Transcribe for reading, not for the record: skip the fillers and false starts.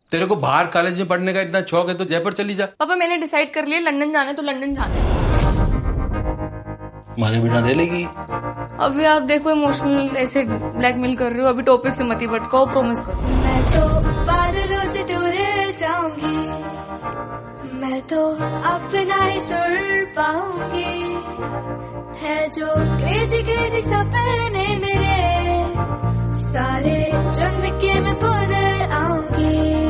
तेरे को बाहर कॉलेज में पढ़ने का इतना शौक है तो जयपुर चली जा। पापा मैंने डिसाइड कर लिया लंदन जाना है तो लंदन जाना है। हमारे बिना रह लेगी। अभी आप देखो इमोशनल ऐसे ब्लैकमेल कर रहे हो, अभी टॉपिक से मत ही भटकाओ, प्रॉमिस करो। मैं तो बादलों से दूर जाऊंगी, मैं तो अपना ही सुर पाऊंगी, है जो क्रेजी क्रेजी सपने मेरे सारे चुन के मैं बदल आऊंगी।